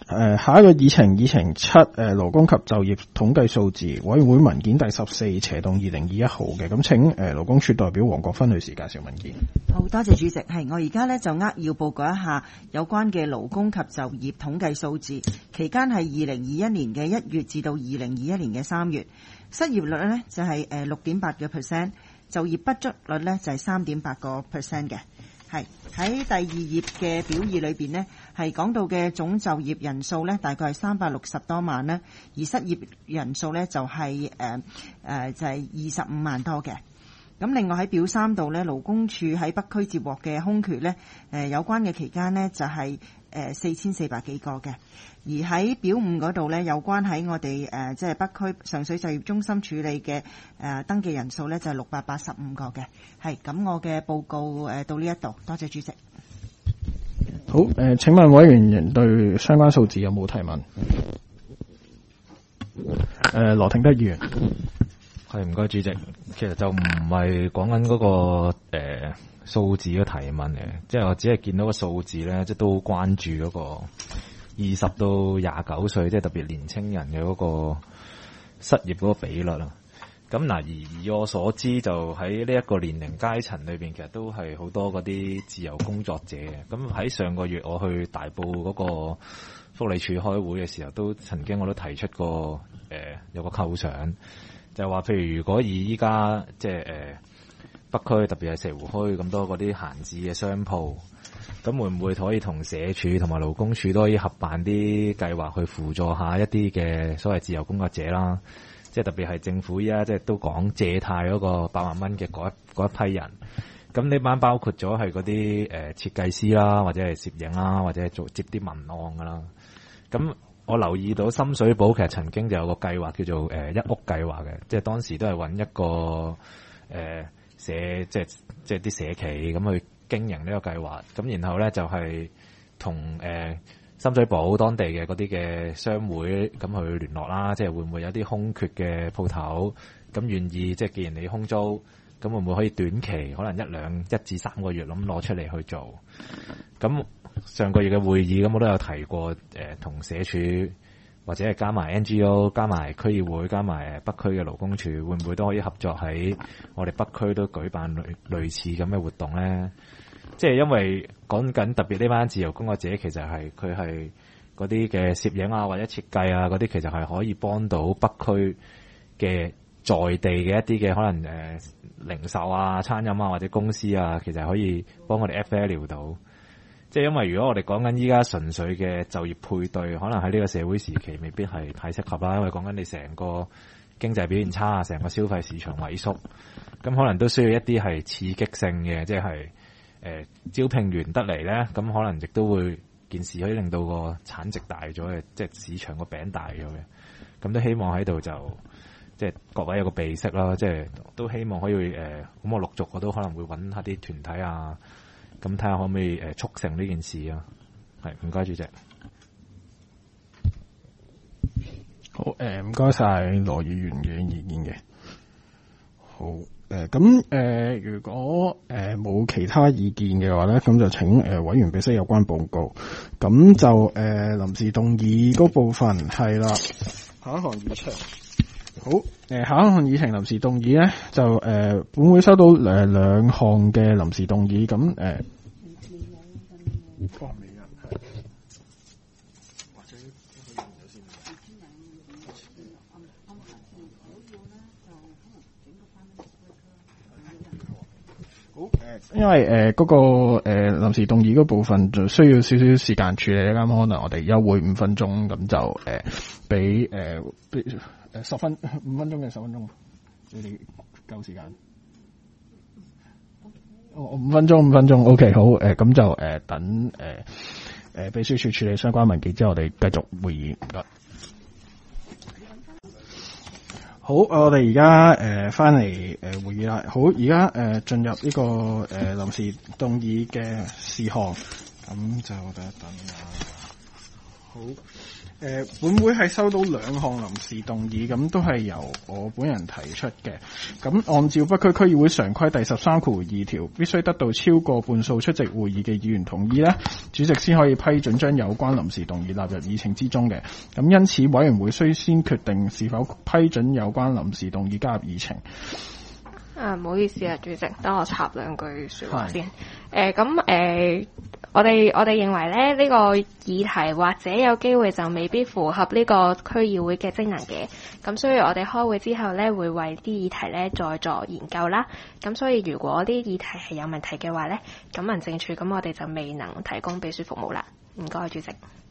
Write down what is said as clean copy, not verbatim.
下一個議程7勞工及就業統計數字委員會文件第14/2021號嘅，咁請勞工處代表黃國芬女士介紹文件。 好多謝主席，我而家呢就要報告一下有關嘅勞工及就業統計數字，期間係2021年嘅1月至到2021年嘅3月，失業率呢就係6.8%，就業不足率呢就係3.8%嘅。係喺第2頁嘅表二裏邊呢，係講到嘅總就業人數呢，大概係360多萬啦，而失業人數呢就係25萬多嘅。咁另外喺表3度呢，勞工處喺北區接獲嘅空缺呢，有關嘅期間呢就係4400幾個嘅。而喺表5嗰度呢，有關喺我哋即係北區上水就業中心處理嘅登記人數呢，就係685個嘅。係咁，我嘅報告到呢一度，多謝主席。 好，請問委員對相關數字有冇提問？羅廷德議員。 係，唔該主席。其實就唔係講緊嗰個數字嘅提問嘅，即係我只係見到個數字咧，即係都好關注嗰個20到29歲，即係特別年青人嘅嗰個失業嗰個比率啦。咁嗱，而以我所知，就喺呢一個年齡階層裏邊，其實都係好多嗰啲自由工作者嘅。咁喺上個月我去大埔嗰個福利署開會嘅時候，都曾經我都提出過有個構想。就係話，譬如如果以依家即係北區，特別係石湖墟咁多嗰啲閒置嘅商鋪，咁會唔會可以同社署同埋勞工處都可以合辦啲計劃去輔助下一啲嘅所謂自由工作者啦？即係特別係政府依家即係都講借貸嗰個8萬蚊嘅嗰一批人，咁呢班包括咗係嗰啲設計師啦，或者係攝影啦，或者係接啲文案噶啦，咁。我留意到深水埗其實曾經就有個計劃叫做一屋計劃嘅，即係當時都係揾一個即係啲社企咁去經營呢個計劃，咁然後咧就係同深水埗當地嘅嗰啲嘅商會咁去聯絡啦，即係會唔會有啲空缺嘅鋪頭咁願意，即係既然你空租，咁會唔會可以短期可能1至3個月咁攞出嚟去做？咁上個月嘅會議咁我都有提過，同社署或者係加埋 NGO、加埋區議會、加埋北區嘅勞工處，會唔會都可以合作喺我哋北區都舉辦類似咁嘅活動咧？即係因為講緊特別呢班自由工作者，其實係佢係嗰啲嘅攝影啊或者設計啊嗰啲，其實係可以幫到北區嘅在地嘅一啲嘅可能零售啊、餐飲啊或者公司啊，其實可以幫我哋 FL 到。即係因為如果我哋講緊依家純粹嘅就業配對，可能喺呢個社會時期未必係太適合啦。因為講緊你成個經濟表現差，成個消費市場萎縮，咁可能都需要一啲係刺激性嘅，即係招聘完得嚟咧，咁可能亦都會件事可以令到個產值大咗嘅，即係市場個餅大咗嘅。咁都希望喺度就即係各位有個備識啦，即係都希望可以咁我陸續我都可能會揾下啲團體啊。咁睇下可唔可以促成呢件事啊？係，唔該主席。 好，唔該晒羅議員嘅意見嘅。好，咁如果冇其他意見嘅話咧，咁就請委員備悉有關報告。咁就臨時動議嗰部分係啦，下一項議程。好，下一項議程臨時動議咧，就本會收到兩項嘅臨時動議，咁未人係，或者可以用咗先。好，因為嗰個臨時動議嗰部分就需要少少時間處理，啱可能我哋休會5分鐘，咁就俾5分鐘嘅10分鐘，你哋夠時間。5分鐘 ，OK， 好，咁就等秘書處處理相關文件之後，我哋繼續會議。唔該。好，我哋而家翻嚟會議啦。好，而家進入呢個臨時動議嘅事項，咁就等一等啊。 好。本會係收到2項臨時動議，咁都係由我本人提出嘅。咁按照北區區議會常規第13(2)條，必須得到超過半數出席會議嘅議員同意呢，主席先可以批准將有關臨時動議納入議程之中嘅。咁因此，委員會須先決定是否批准有關臨時動議加入議程。 唔好意思啊，主席，等我插2句說話先。我哋認為咧，呢個議題或者有機會就未必符合呢個區議會嘅職能嘅。咁所以我哋開會之後咧，會為啲議題咧再作研究啦。咁所以如果啲議題係有問題嘅話咧，咁民政處咁我哋就未能提供秘書服務啦。唔該，主席。